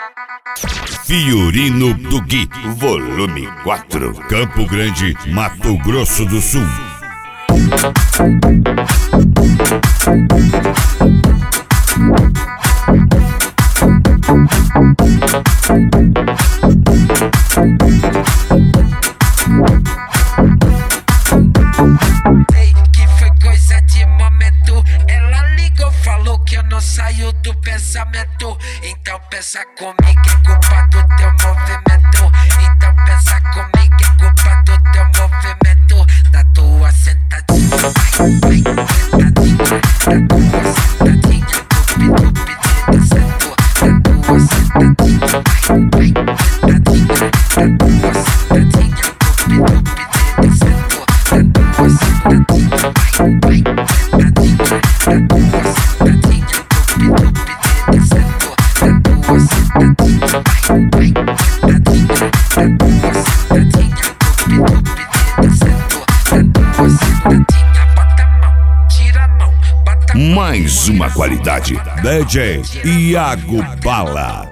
Fiorino do Gui, volume 4, Campo Grande, Mato Grosso do Sul. Ei, que foi coisa de momento. Ela ligou, falou que eu não saio do pensamento. Então pensa comigo, é culpa do teu movimento. Então pensa comigo, é culpa do teu movimento. Da tua sentadinha, vai, sentadinha. Da tua sentadinha, dupi, descendo. Da tua sentadinha, vai, sentadinha. Da tua sentadinha, dupi, descendo. Da tua sentadinha, vai, sentadinha. Da tua sentadinha, dupi, descendo. Da tua sentadinha, vai, sentadinha. Da tua sentadinha, dupi, descendo. Da tua sentadinha, bota a mão, tira a mão, bota a mão. Mais uma qualidade, DJ Iago Bala.